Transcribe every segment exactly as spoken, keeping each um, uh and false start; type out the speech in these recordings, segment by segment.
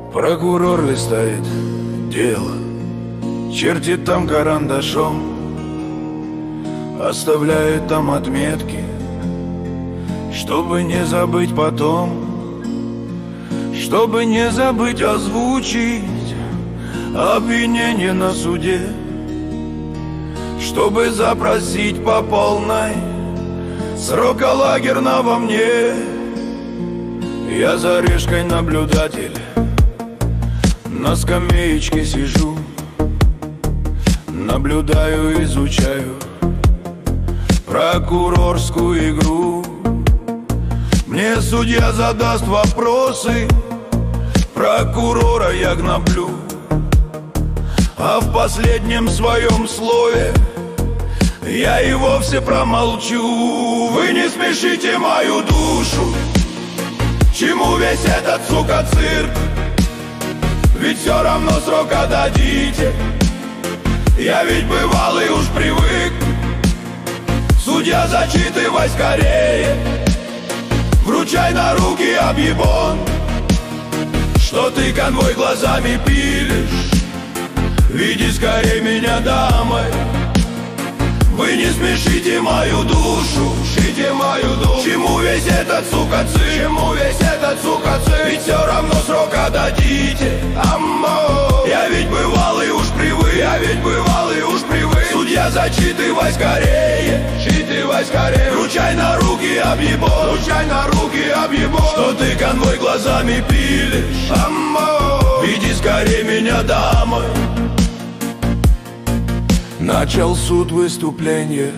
Прокурор листает дело, чертит там карандашом, оставляет там отметки, чтобы не забыть потом, чтобы не забыть озвучить обвинение на суде, чтобы запросить по полной срока лагерного мне. Я за решкой наблюдатель, на скамеечке сижу, наблюдаю, изучаю прокурорскую игру. Мне судья задаст вопросы, прокурора я гноблю, а в последнем своем слове я и вовсе промолчу. Вы не смешите мою душу, чему весь этот, сука, цирк? Ведь все равно срока дадите. Я ведь бывалый уж привык. Судья, зачитывай скорее, вручай на руки объебон, что ты конвой глазами пилишь. Веди скорее меня домой. Вы не смешите мою душу, шите мою душу. Чему весь этот, сука, цирк? Чему весь этот, сука, цирк? Ведь все равно срока дадите. Аммо, я ведь бывалый уж привык. Я ведь бывалый уж привык. Судья, зачитывай скорее, читывай скорее, вручай на руки объебон, вручай на руки объебон, что ты конвой глазами пилишь. Аммо, веди скорее меня домой. Начал суд выступление,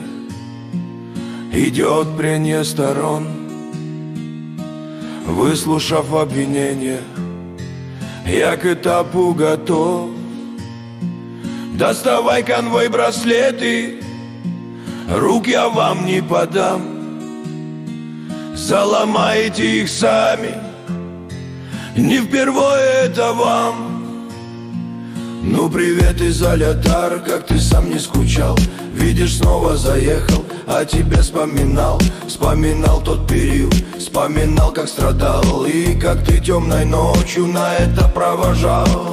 идет прение сторон. Выслушав обвинение, я к этапу готов. Доставай конвой браслеты, рук я вам не подам. Заломаете их сами, не впервые это вам. Ну привет, изолятор, как ты сам не скучал. Видишь, снова заехал, о тебе вспоминал. Вспоминал тот период, вспоминал, как страдал, и как ты темной ночью на это провожал.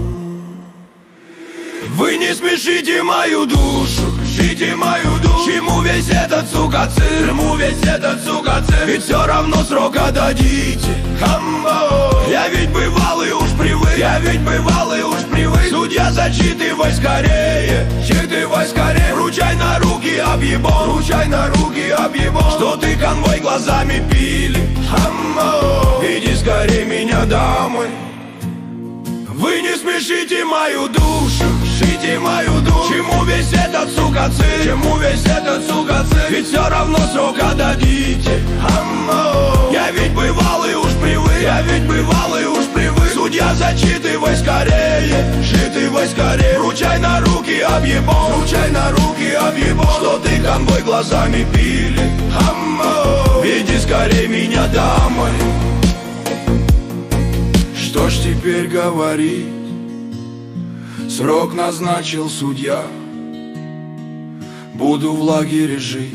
Вы не смешите мою душу, шите мою душу. Чему весь этот, сука, цирк? Чему весь этот, сука, цирк? Ведь все равно срока дадите. Хамбо, я ведь бывалый уж привык. Я ведь бывалый уж привык. Судья, зачитывай скорее, читывай скорее, вручай на руки объебон, вручай на руки объебон, что ты конвой глазами пили. Хамбо, иди скорее меня домой. Вы не смешите мою душу, шите мою душу. Чему весь этот, сука, цирк? Чему весь этот, сука, цирк? Ведь все равно срока дадите. Аммо, я ведь бывалый уж привык. Я ведь бывалый уж привык. Судья, зачитывай скорее, читывай скорее, вручай на руки объебон, вручай на руки объебон, что ты конвой глазами пили. Аммо, веди скорее меня домой. Что ж теперь говорить? Срок назначил судья, буду в лагере жить,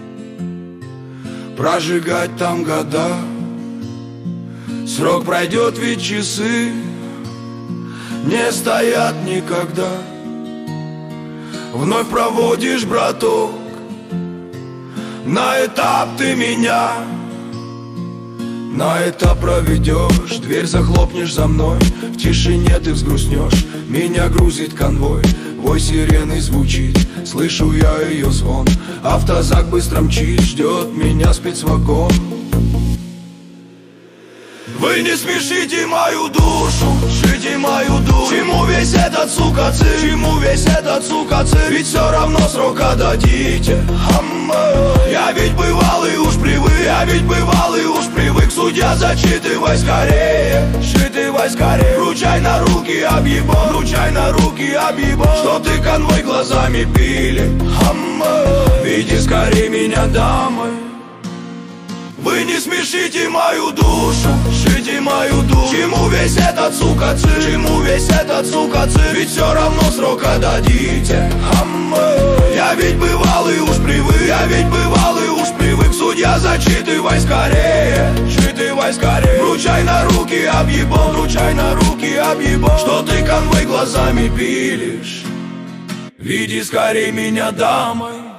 прожигать там года. Срок пройдет, ведь часы не стоят никогда. Вновь проводишь, браток, на этап ты меня. На этап проведешь, дверь захлопнешь за мной. В тишине ты взгрустнешь, меня грузит конвой. Вой сирены звучит, слышу я ее звон. Автозак быстро мчит, ждет меня спецвагон. Вы не смешите мою душу, шите мою душу. Чему весь этот, сука, цирк? Чему весь этот, сука, цирк? Ведь все равно срока дадите. Хамма, я ведь бывалый уж привык. Я ведь бывалый уж привык. Судья, зачитывай скорее, читывай скорее, вручай на руки объебон, вручай на руки объебон, что ты конвой глазами пили. Хамма, веди скорее меня домой. Вы не смешите мою душу, шите мою душу. Чему весь этот, сука, цирк? Чему весь этот, сука, цирк? Ведь все равно срока дадите. Хамма, я ведь бывалый уж привык. Я ведь бывалый уж привык. Судья, зачитывай скорее, читывай давай скорей. Вручай на руки объебон, вручай на руки объебон. Что ты конвой глазами пилишь? Види скорей меня дамой.